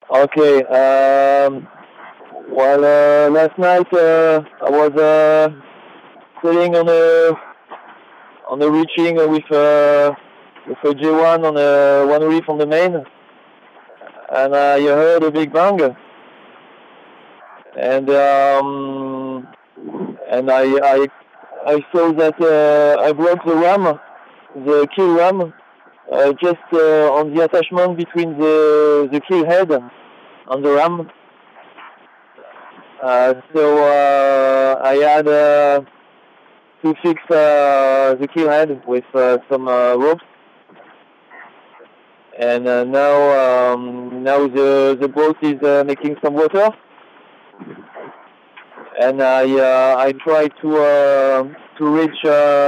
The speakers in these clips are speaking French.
Okay. Last night I was sitting on a reaching with a J1 on one reef on the main, and I heard a big bang, and I saw that I broke the ram, the keel ram, just on the attachment between the keel head and the ram. So I had to fix the keel head with some ropes, and now the boat is making some water, and I try to reach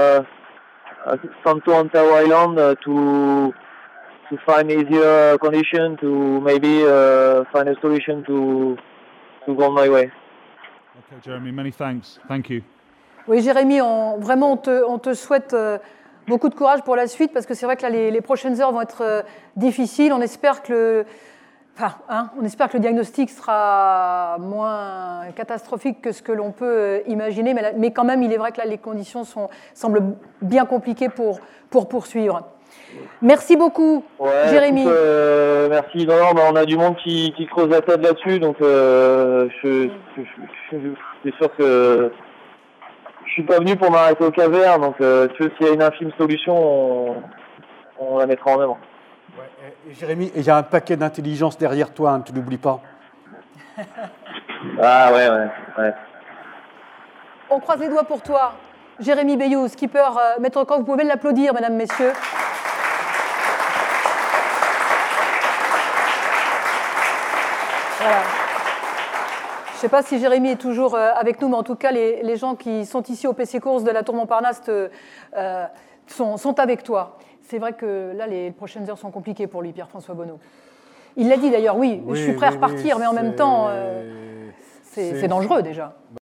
Santo Antão Island to find easier condition, to maybe find a solution to go on my way. Okay, Jeremy, many thanks. Thank you. Oui, Jérémy, vraiment, on te souhaite beaucoup de courage pour la suite, parce que c'est vrai que là, les prochaines heures vont être difficiles. On espère que le diagnostic sera moins catastrophique que ce que l'on peut imaginer, mais quand même, il est vrai que là, les conditions semblent bien compliquées pour poursuivre. Merci beaucoup, Jérémy. Merci. Non, on a du monde qui creuse la tête là-dessus, donc je suis sûr que je suis pas venu pour m'arrêter au Cap-Vert, donc s'il y a une infime solution, on la mettra en avant. Ouais, et Jérémy, il y a un paquet d'intelligence derrière toi, hein, tu n'oublies pas. Ah ouais. On croise les doigts pour toi, Jérémy Bayou, skipper, maître record. Vous pouvez l'applaudir, mesdames, messieurs. Voilà. Je ne sais pas si Jérémy est toujours avec nous, mais en tout cas, les gens qui sont ici au PC Course de la Tour Montparnasse sont avec toi. C'est vrai que là, les prochaines heures sont compliquées pour lui, Pierre-François Bonneau. Il l'a dit d'ailleurs, oui, je suis prêt à repartir, mais en même temps, c'est dangereux déjà.